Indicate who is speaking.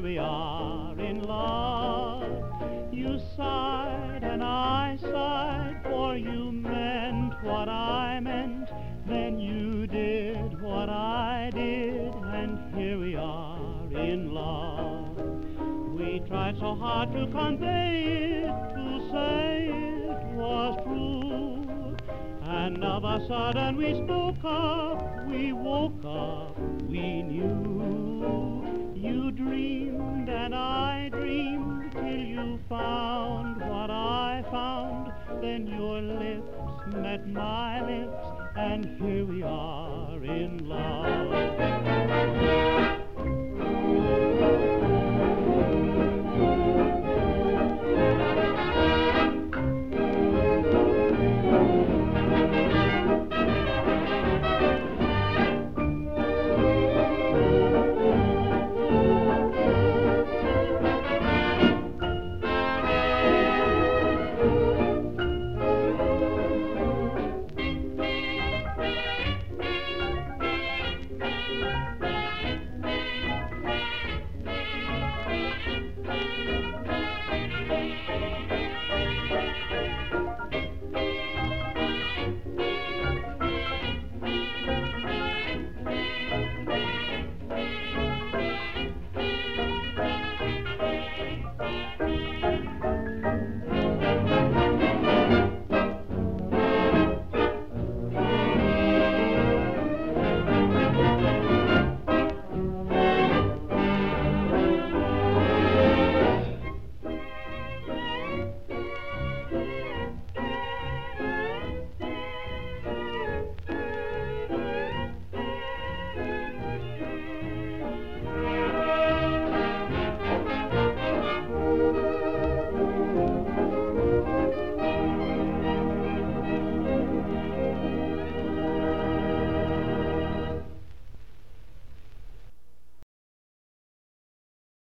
Speaker 1: we are in love. You sighed and I sighed, for you meant what I meant. Then you did what I did, and here we are in love. We tried so hard to convey it, to say it was true. And of a sudden we spoke up, we woke up, we knew. You dreamed and I dreamed till you found what I found. Then your lips met my lips, and here we are in love.